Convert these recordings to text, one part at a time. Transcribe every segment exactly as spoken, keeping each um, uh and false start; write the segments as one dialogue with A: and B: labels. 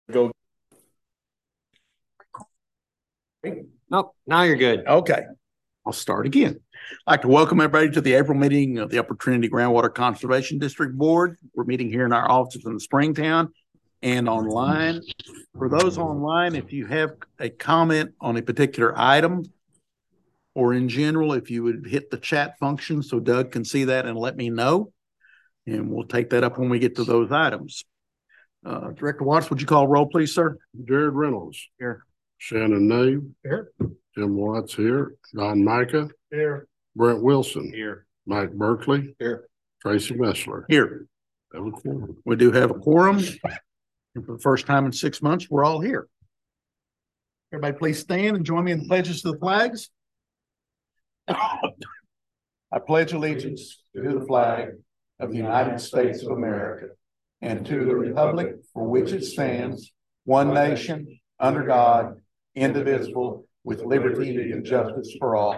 A: Go.
B: Nope, now you're good.
A: Okay, I'll start again. I'd like to welcome everybody to the April meeting of the Upper Trinity Groundwater Conservation District Board. We're meeting here in our offices in Springtown and online. For those online, if you have a comment on a particular item or in general, if you would hit the chat function so Doug can see that and let me know, and we'll take that up when we get to those items. Uh, Director Watts, would you call roll, please, sir?
C: Jared Reynolds.
A: Here.
C: Shannon Nave.
A: Here.
C: Jim Watts here. Don Micah.
A: Here.
C: Brent Wilson.
A: Here.
C: Mike Berkeley.
A: Here.
C: Tracy Messler.
A: Here. We do have a quorum. And for the first time in six months, we're all here. Everybody please stand and join me in the pledges to the flags. I pledge allegiance to the flag of the United States of America and to the republic for which it stands, one nation, under God, indivisible, with liberty and justice for all.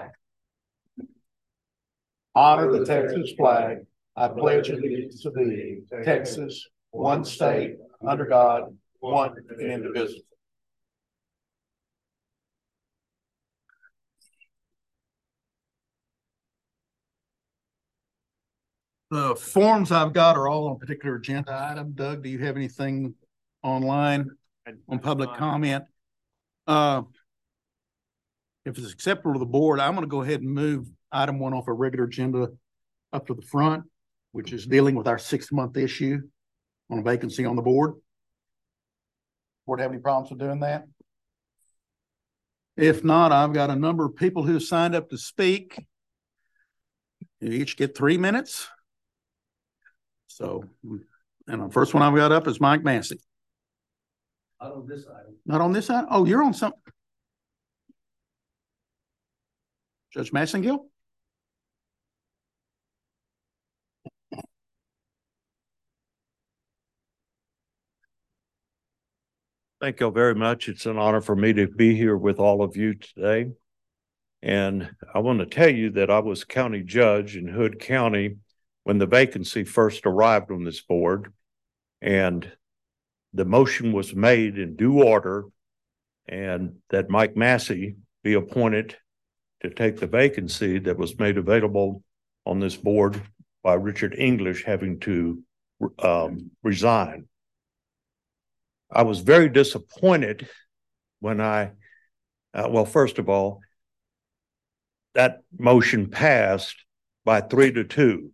A: Honor the Texas flag. I pledge allegiance to thee, Texas, one state, under God, one and indivisible. The forms I've got are all on a particular agenda item. Doug, do you have anything online on public comment? Uh, if it's acceptable to the board, I'm going to go ahead and move item one off a regular agenda up to the front, which is dealing with our six-month issue on a vacancy on the board. Board have any problems with doing that? If not, I've got a number of people who signed up to speak. You each get three minutes. So, and the first one I've got up is Mike Massey.
D: Not on this item.
A: Not on this side? Oh, you're on some. Judge Massengill?
D: Thank you very much. It's an honor for me to be here with all of you today. And I want to tell you that I was county judge in Hood County when the vacancy first arrived on this board. And the motion was made in due order and that Mike Massey be appointed to take the vacancy that was made available on this board by Richard English having to um, resign. I was very disappointed when I, uh, well, first of all, that motion passed by three to two.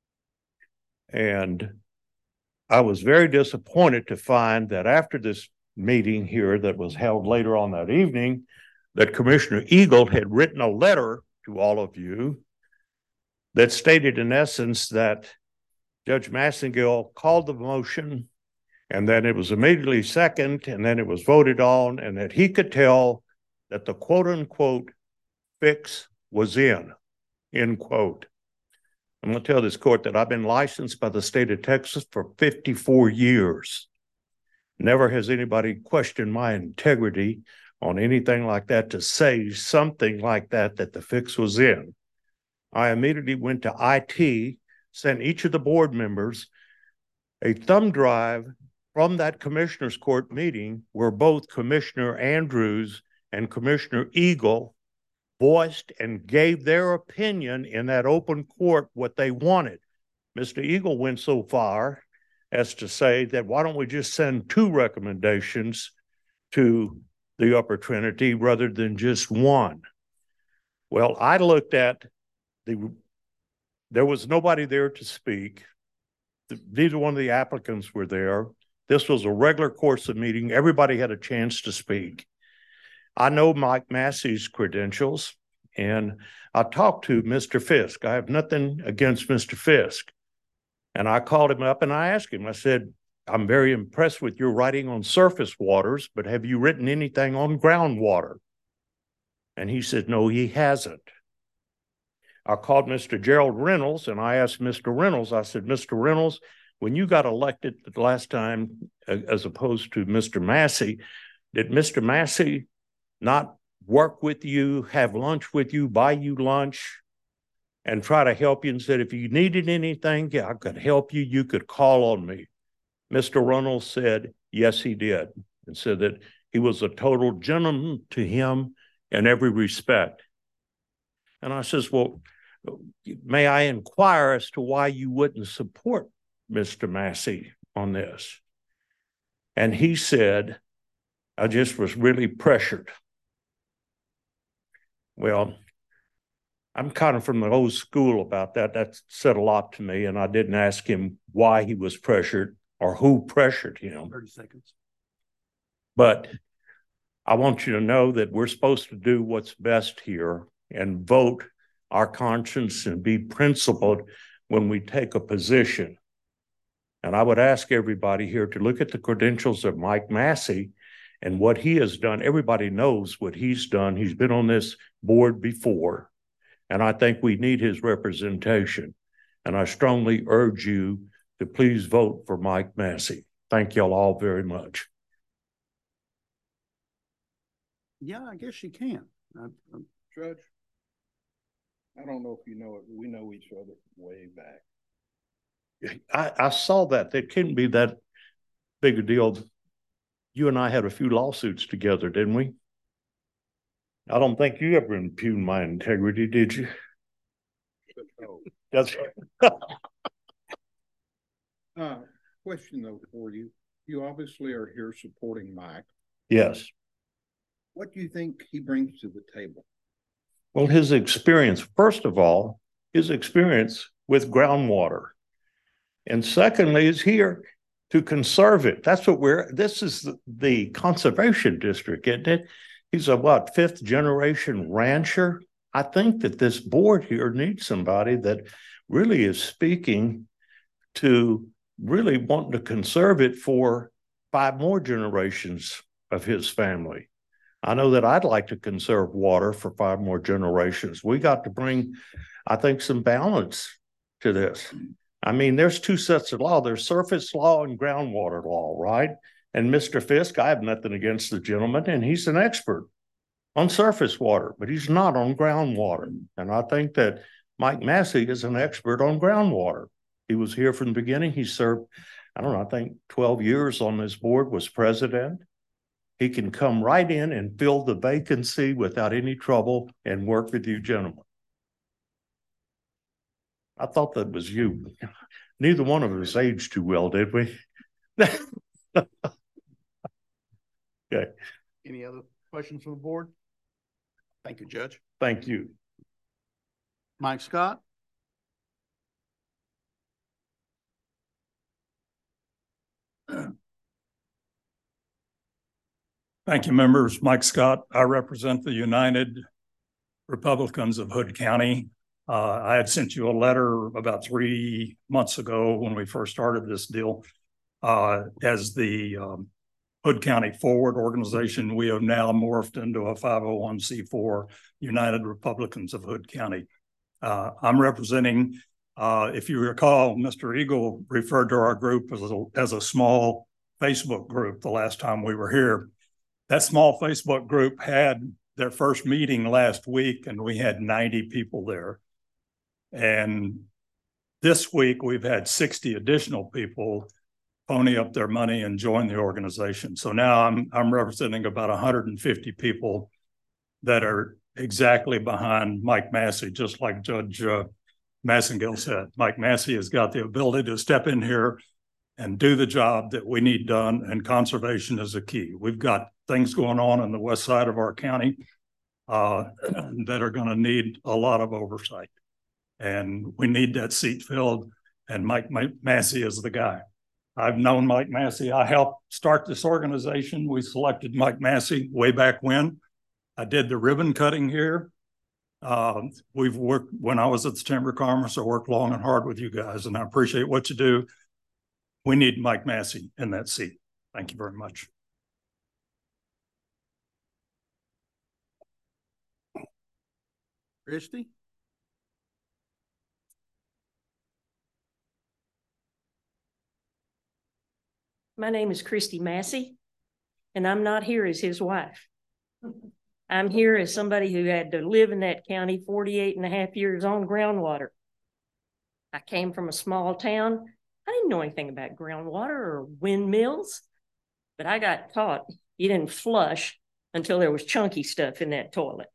D: And I was very disappointed to find that after this meeting here that was held later on that evening, that Commissioner Eagle had written a letter to all of you that stated in essence that Judge Massengill called the motion and then it was immediately second and then it was voted on and that he could tell that the quote unquote fix was in, end quote. I'm going to tell this court that I've been licensed by the state of Texas for fifty-four years. Never has anybody questioned my integrity on anything like that to say something like that, that the fix was in. I immediately went to I T, sent each of the board members a thumb drive from that commissioner's court meeting where both Commissioner Andrews and Commissioner Eagle voiced and gave their opinion in that open court what they wanted. Mister Eagle went so far as to say that why don't we just send two recommendations to the Upper Trinity rather than just one. Well, I looked at the, there was nobody there to speak. Neither one of the applicants were there. This was a regular course of meeting. Everybody had a chance to speak. I know Mike Massey's credentials, and I talked to Mister Fisk. I have nothing against Mister Fisk. And I called him up and I asked him, I said, I'm very impressed with your writing on surface waters, but have you written anything on groundwater? And he said, no, he hasn't. I called Mister Gerald Reynolds and I asked Mister Reynolds, I said, Mister Reynolds, when you got elected the last time, as opposed to Mister Massey, did Mister Massey not work with you, have lunch with you, buy you lunch, and try to help you and said, if you needed anything, I could help you, you could call on me? Mister Reynolds said, yes, he did. and said that he was a total gentleman to him in every respect. And I says, well, may I inquire as to why you wouldn't support Mister Massey on this? And he said, I just was really pressured. Well, I'm kind of from the old school about that. That said a lot to me, and I didn't ask him why he was pressured or who pressured him.
A: thirty seconds.
D: But I want you to know that we're supposed to do what's best here and vote our conscience and be principled when we take a position. And I would ask everybody here to look at the credentials of Mike Massey and what he has done. Everybody knows what he's done. He's been on this board before. And I think we need his representation. And I strongly urge you to please vote for Mike Massey. Thank y'all all very much.
A: Yeah, I guess you can. I, I,
C: Judge, I don't know if you know it, but we know each other way back.
D: I, I saw that. There couldn't be that big a deal. You and I had a few lawsuits together, didn't we? I don't think you ever impugned my integrity, did you?
C: No.
D: That's
C: Uh, question though for you. You obviously are here supporting Mike.
D: yes.
C: What do you think he brings to the table?
D: Well, his experience, first of all, his experience with groundwater. And secondly, is here to conserve it. That's what we're, this is the, the conservation district, isn't it? He's a what, fifth generation rancher? I think that this board here needs somebody that really is speaking to really wanting to conserve it for five more generations of his family. I know that I'd like to conserve water for five more generations. We got to bring, I think, some balance to this. I mean, there's two sets of law. There's surface law and groundwater law, right? And Mister Fisk, I have nothing against the gentleman, and he's an expert on surface water, but he's not on groundwater. And I think that Mike Massey is an expert on groundwater. He was here from the beginning. He served, I don't know, I think twelve years on this board, was president. He can come right in and fill the vacancy without any trouble and work with you gentlemen. I thought that was you. Neither one of us aged too well, did we? Okay.
A: any other questions from the board? Thank you, Judge.
D: Thank you.
A: Mike Scott?
E: Thank you, members. Mike Scott. I represent the United Republicans of Hood County. Uh, I had sent you a letter about three months ago when we first started this deal. Uh, as the um, Hood County Forward organization, we have now morphed into a five oh one c four, United Republicans of Hood County. Uh, I'm representing, uh, if you recall, Mister Eagle referred to our group as a, as a small Facebook group the last time we were here. That small Facebook group had their first meeting last week, and we had ninety people there. And this week, we've had sixty additional people pony up their money and join the organization. So now I'm, I'm representing about one hundred fifty people that are exactly behind Mike Massey, just like Judge uh, Massengill said. Mike Massey has got the ability to step in here and do the job that we need done, and conservation is a key. We've got things going on in the west side of our county uh, that are going to need a lot of oversight. And we need that seat filled, and Mike Massey is the guy. I've known Mike Massey. I helped start this organization. We selected Mike Massey way back when. I did the ribbon cutting here. Uh, we've worked, when I was at the Chamber of Commerce, I worked long and hard with you guys, and I appreciate what you do. We need Mike Massey in that seat. Thank you very much.
A: Christy?
F: My name is Christy Massey, and I'm not here as his wife. I'm here as somebody who had to live in that county forty-eight and a half years on groundwater. I came from a small town. I didn't know anything about groundwater or windmills. But I got taught you didn't flush until there was chunky stuff in that toilet.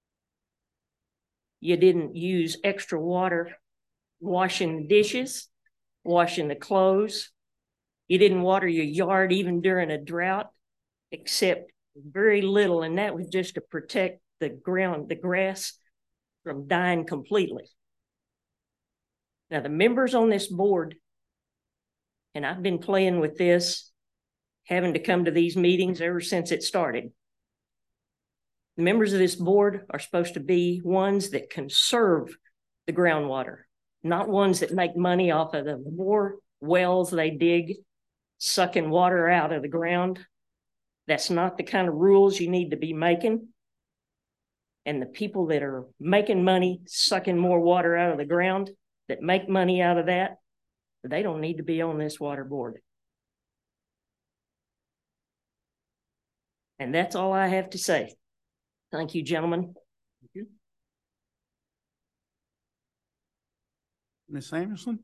F: You didn't use extra water washing the dishes, washing the clothes. You didn't water your yard even during a drought, except very little, and that was just to protect the ground, the grass from dying completely. Now, the members on this board, and I've been playing with this, having to come to these meetings ever since it started. The members of this board are supposed to be ones that conserve the groundwater, not ones that make money off of the more wells they dig, sucking water out of the ground. That's not the kind of rules you need to be making. And the people that are making money, sucking more water out of the ground, that make money out of that, they don't need to be on this water board. And that's all I have to say. Thank you, gentlemen.
A: Thank you. Miz Samuelson?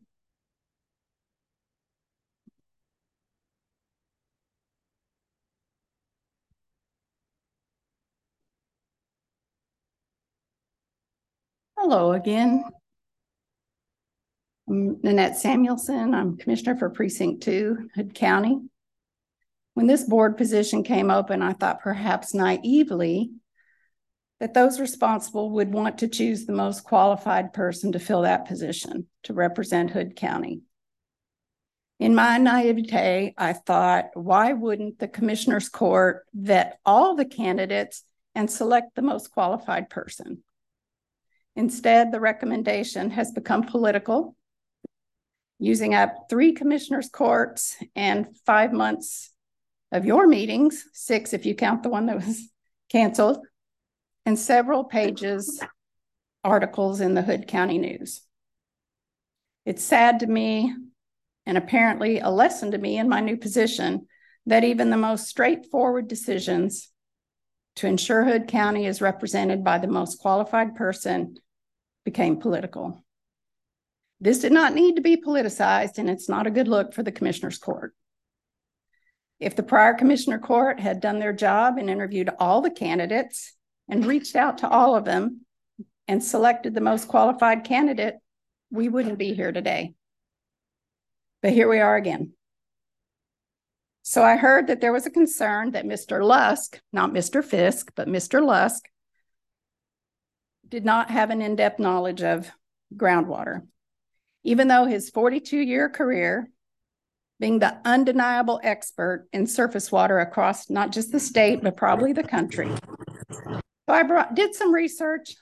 G: Hello again. I'm Nanette Samuelson. I'm Commissioner for Precinct Two, Hood County. When this board position came open, I thought perhaps naively that those responsible would want to choose the most qualified person to fill that position to represent Hood County. In my naivete, I thought, why wouldn't the Commissioner's Court vet all the candidates and select the most qualified person? Instead, the recommendation has become political, using up three Commissioners' Courts and five months of your meetings, six if you count the one that was canceled, and several pages articles in the Hood County News. It's sad to me, and apparently a lesson to me in my new position, that even the most straightforward decisions to ensure Hood County is represented by the most qualified person became political. This did not need to be politicized, and it's not a good look for the Commissioner's Court. If the prior Commissioner Court had done their job and interviewed all the candidates and reached out to all of them and selected the most qualified candidate, we wouldn't be here today. But here we are again. So I heard that there was a concern that Mister Lusk, not Mister Fisk, but Mister Lusk, did not have an in-depth knowledge of groundwater. Even though his forty-two year career, being the undeniable expert in surface water across not just the state, but probably the country. So I brought, did some research,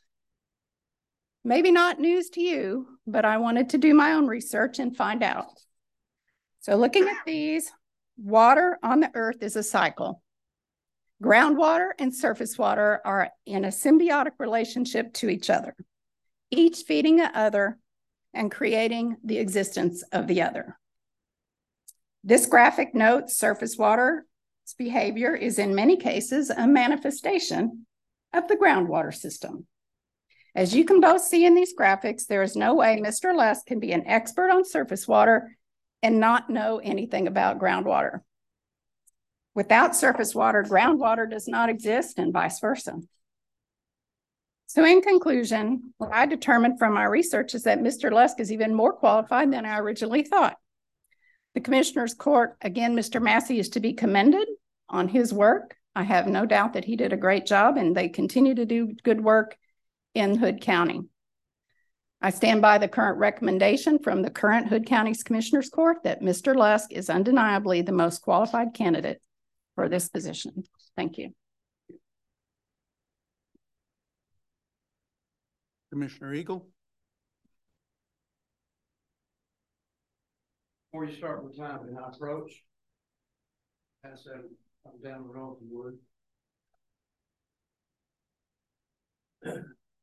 G: maybe not news to you, but I wanted to do my own research and find out. So looking at these, water on the earth is a cycle. Groundwater and surface water are in a symbiotic relationship to each other, each feeding the other and creating the existence of the other. This graphic notes surface water's behavior is in many cases a manifestation of the groundwater system. As you can both see in these graphics, there is no way Mister Lusk can be an expert on surface water and not know anything about groundwater. Without surface water, groundwater does not exist, and vice versa. So in conclusion, what I determined from my research is that Mister Lusk is even more qualified than I originally thought. The Commissioner's Court, again, Mister Massey is to be commended on his work. I have no doubt that he did a great job, and they continue to do good work in Hood County. I stand by the current recommendation from the current Hood County's Commissioner's Court that Mister Lusk is undeniably the most qualified candidate for this position. Thank you.
A: Commissioner Eagle?
B: Before you start with time and I approach, pass that I'm down the road if you would.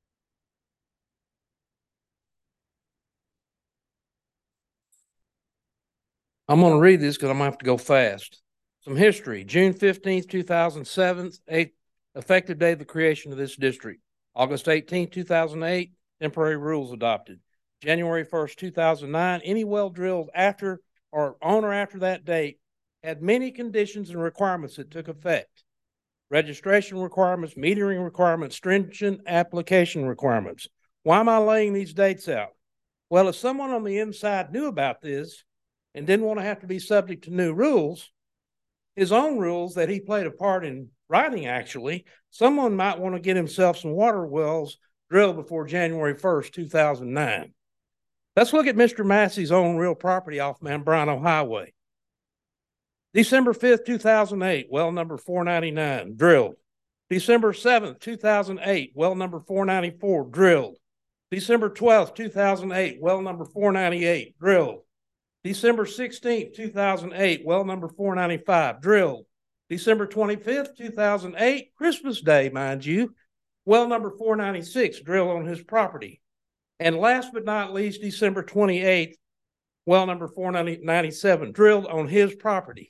B: I'm going to read this because I'm going to have to go fast. Some history. June fifteenth, two thousand seven, eighth effective day of the creation of this district. August eighteenth, two thousand eight, temporary rules adopted. January first, two thousand nine, any well drilled after or on or after that date had many conditions and requirements that took effect. Registration requirements, metering requirements, stringent application requirements. Why am I laying these dates out? Well, if someone on the inside knew about this and didn't want to have to be subject to new rules, his own rules that he played a part in writing, actually, someone might want to get himself some water wells drilled before January first, two thousand nine. Let's look at Mister Massey's own real property off Mambrano Highway. December fifth, two thousand eight, well number four ninety-nine, drilled. December seventh, two thousand eight, well number four ninety-four, drilled. December twelfth, two thousand eight, well number four ninety-eight, drilled. December sixteenth, two thousand eight, well number four ninety-five, drilled. December twenty-fifth, two thousand eight, Christmas Day, mind you, well number four ninety-six, drilled on his property. And last but not least, December twenty-eighth, well number four ninety-seven, drilled on his property.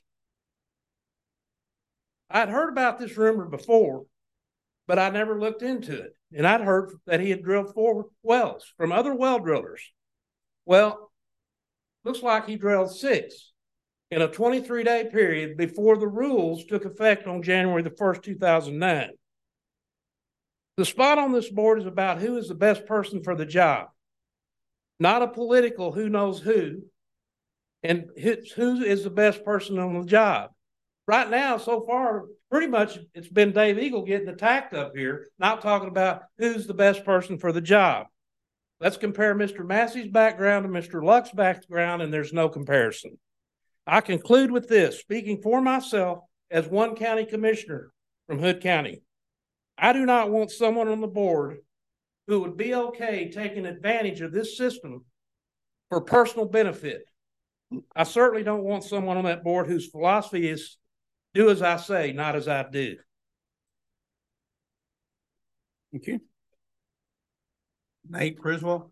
B: I'd heard about this rumor before, but I never looked into it. And I'd heard that he had drilled four wells from other well drillers. Well, looks like he drilled six in a twenty-three day period before the rules took effect on January the first, two thousand nine. The spot on this board is about who is the best person for the job, not a political who knows who, and who is the best person on the job. Right now, so far, pretty much it's been Dave Eagle getting attacked up here, not talking about who's the best person for the job. Let's compare Mister Massey's background to Mister Luck's background, and there's no comparison. I conclude with this, speaking for myself as one county commissioner from Hood County. I do not want someone on the board who would be okay taking advantage of this system for personal benefit. I certainly don't want someone on that board whose philosophy is do as I say, not as I do.
A: Thank you. Nate Criswell.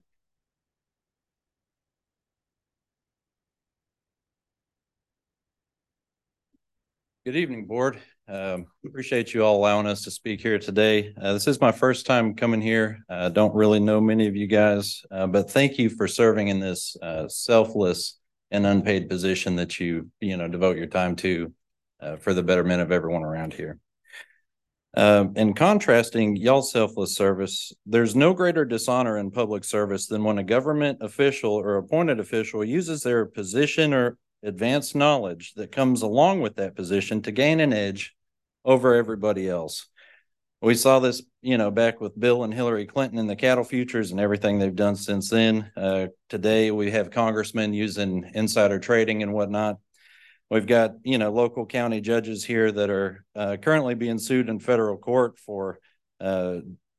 H: Good evening, board. Um, appreciate you all allowing us to speak here today. Uh, this is my first time coming here. I uh, don't really know many of you guys, uh, but thank you for serving in this uh, selfless and unpaid position that you, you know, devote your time to uh, for the betterment of everyone around here. Uh, in contrasting y'all's selfless service, there's no greater dishonor in public service than when a government official or appointed official uses their position or advanced knowledge that comes along with that position to gain an edge over everybody else. We saw this, you know, back with Bill and Hillary Clinton and the cattle futures and everything they've done since then. Uh, today, we have congressmen using insider trading and whatnot. We've got, you know, local county judges here that are uh, currently being sued in federal court for uh,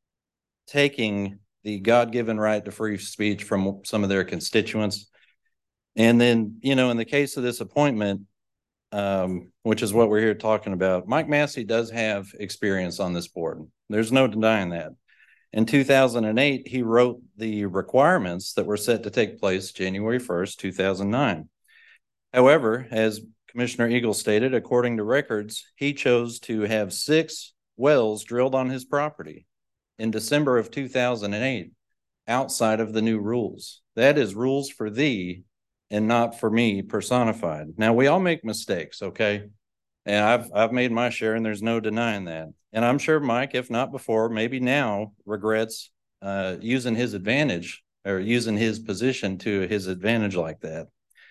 H: taking the God-given right to free speech from some of their constituents. And then, you know, in the case of this appointment, um, which is what we're here talking about, Mike Massey does have experience on this board. There's no denying that. In two thousand eight, he wrote the requirements that were set to take place January first, two thousand nine. However, as Commissioner Eagle stated, according to records, he chose to have six wells drilled on his property in December of two thousand eight, outside of the new rules. That is rules for thee and not for me personified. Now, we all make mistakes, okay? And I've I've made my share, and there's no denying that. And I'm sure Mike, if not before, maybe now, regrets uh, using his advantage or using his position to his advantage like that.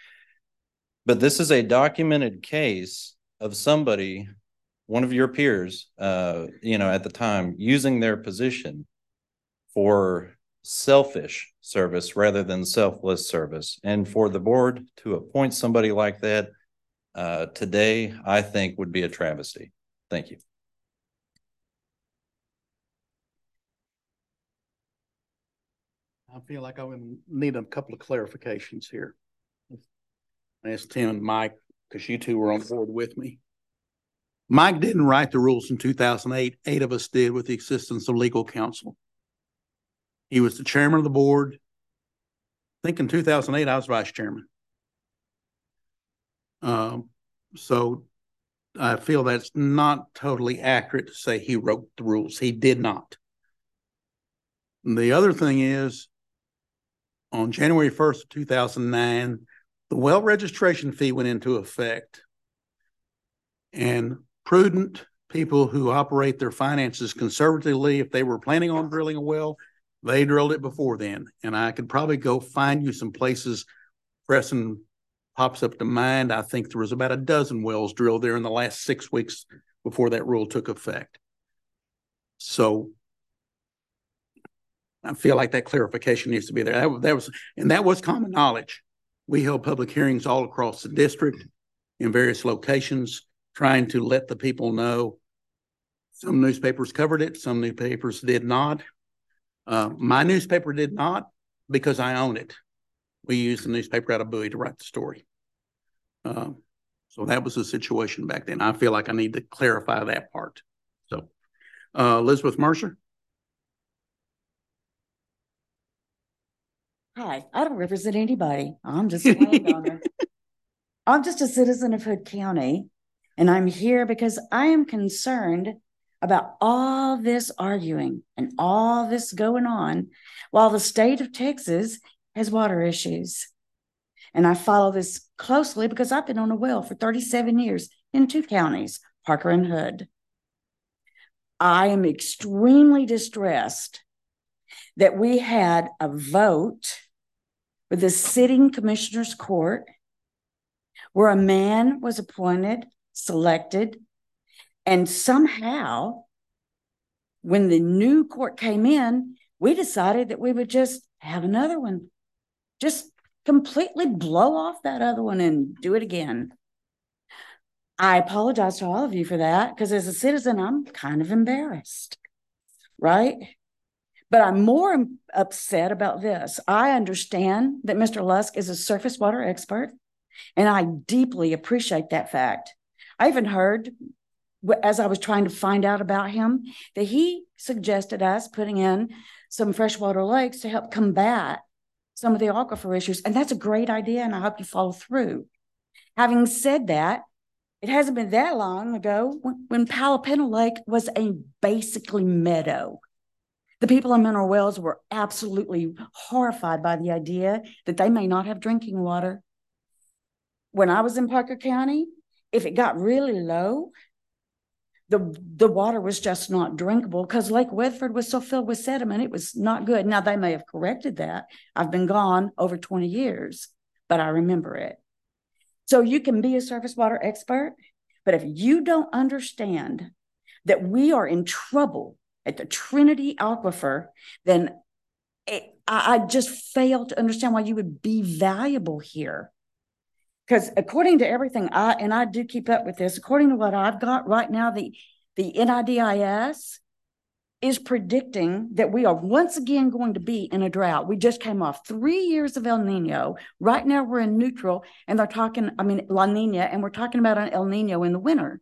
H: But this is a documented case of somebody, one of your peers, uh, you know, at the time, using their position for selfish service rather than selfless service. And for the board to appoint somebody like that uh, today, I think would be a travesty. Thank you.
A: I feel like I would need a couple of clarifications here. I asked Tim and Mike, because you two were on board with me. Mike didn't write the rules in two thousand eight. Eight of us did with the assistance of legal counsel. He was the chairman of the board. I think in two thousand eight, I was vice chairman. Um, so I feel that's not totally accurate to say he wrote the rules. He did not. And the other thing is, on January first of two thousand nine, the well registration fee went into effect. And prudent people who operate their finances conservatively, if they were planning on drilling a well, they drilled it before then. And I could probably go find you some places. Preston pops up to mind. I think there was about a dozen wells drilled there in the last six weeks before that rule took effect. So I feel like that clarification needs to be there. That, that was, and that was common knowledge. We held public hearings all across the district in various locations, trying to let the people know. Some newspapers covered it, some newspapers did not. Uh, my newspaper did not, because I own it. We used the newspaper out of Bowie to write the story. Uh, so that was the situation back then. I feel like I need to clarify that part. So, uh, Elizabeth Mercer.
I: Hi, I don't represent anybody. I'm just a landowner. I'm just a citizen of Hood County, and I'm here because I am concerned about all this arguing and all this going on while the state of Texas has water issues. And I follow this closely because I've been on a well for thirty-seven years in two counties, Parker and Hood. I am extremely distressed that we had a vote with the sitting commissioner's court where a man was appointed, selected, and somehow when the new court came in, we decided that we would just have another one. Just completely blow off that other one and do it again. I apologize to all of you for that, because as a citizen, I'm kind of embarrassed, right? But I'm more upset about this. I understand that Mister Lusk is a surface water expert, and I deeply appreciate that fact. I even heard, as I was trying to find out about him, that he suggested us putting in some freshwater lakes to help combat some of the aquifer issues. And that's a great idea, and I hope you follow through. Having said that, it hasn't been that long ago when, when Palapena Lake was a basically meadow. The people in Mineral Wells were absolutely horrified by the idea that they may not have drinking water. When I was in Parker County, if it got really low, the, the water was just not drinkable because Lake Weatherford was so filled with sediment, it was not good. Now, they may have corrected that. I've been gone over twenty years, but I remember it. So you can be a surface water expert, but if you don't understand that we are in trouble at the Trinity Aquifer, then it, I, I just fail to understand why you would be valuable here. Because according to everything, I and I do keep up with this, according to what I've got right now, the, the N I D I S is predicting that we are once again going to be in a drought. We just came off three years of El Nino. Right now we're in neutral, and they're talking, I mean, La Nina, and we're talking about an El Nino in the winter.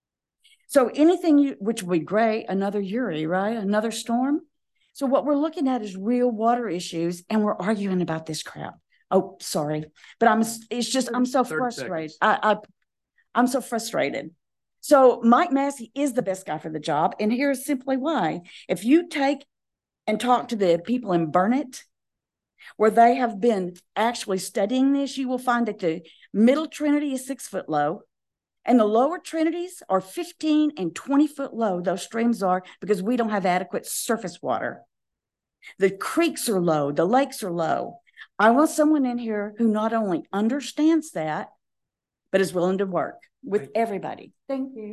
I: So anything, you, which would be great, another Uri, right? Another storm. So what we're looking at is real water issues, and we're arguing about this crap. Oh, sorry, but I'm, it's just, I'm so frustrated. I, I, I'm so frustrated. So Mike Massey is the best guy for the job, and here's simply why. If you take and talk to the people in Burnett, where they have been actually studying this, you will find that the middle Trinity is six foot low, and the lower Trinities are fifteen and twenty foot low. Those streams are, because we don't have adequate surface water. The creeks are low, the lakes are low. I want someone in here who not only understands that, but is willing to work with everybody. Thank you.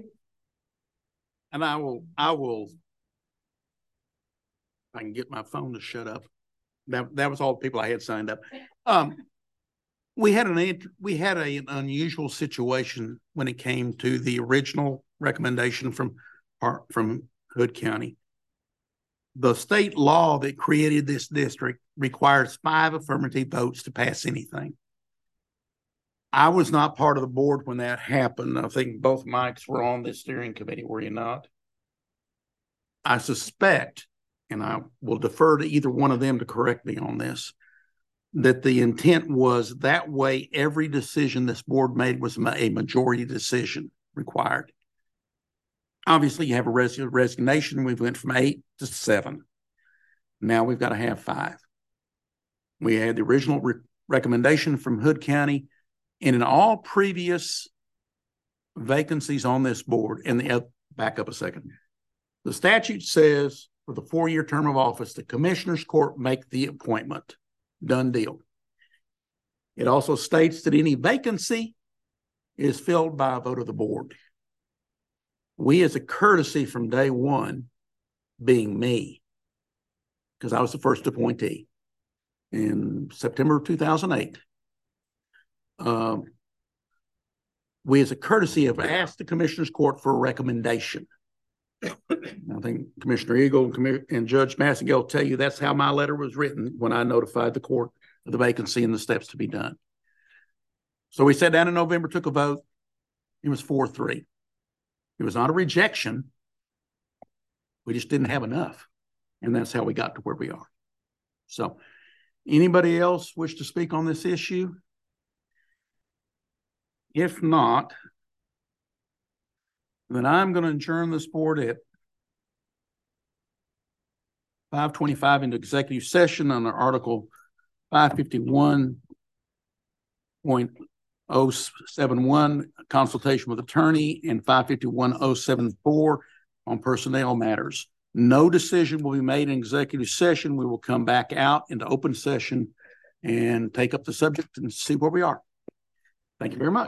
A: And I will, I will, if I can get my phone to shut up. That, that was all the people I had signed up. Um, we had an, we had a, an unusual situation when it came to the original recommendation from, from Hood County. The state law that created this district requires five affirmative votes to pass anything. I was not part of the board when that happened. I think both Mikes were on the steering committee, were you not? I suspect, and I will defer to either one of them to correct me on this, that the intent was that way every decision this board made was a majority decision required. Obviously, you have a res resignation. We went from eight to seven. Now we've got to have five. We had the original re recommendation from Hood County, and in all previous vacancies on this board, and the, uh, back up a second. The statute says for the four-year term of office, the Commissioners Court make the appointment. Done deal. It also states that any vacancy is filled by a vote of the board. We, as a courtesy from day one, being me, because I was the first appointee in September of two thousand eight, um, we, as a courtesy, have asked the Commissioners Court for a recommendation. I think Commissioner Eagle and, Commi and Judge Massey will tell you that's how my letter was written when I notified the court of the vacancy and the steps to be done. So we sat down in November, took a vote. It was four three. It was not a rejection. We just didn't have enough. And that's how we got to where we are. So anybody else wish to speak on this issue? If not, then I'm going to adjourn this board at five twenty-five into executive session under Article five fifty-one point oh seven one, consultation with attorney, and five fifty-one point oh seven four on personnel matters. No decision will be made in executive session. We will come back out into open session and take up the subject and see where we are. Thank you very much.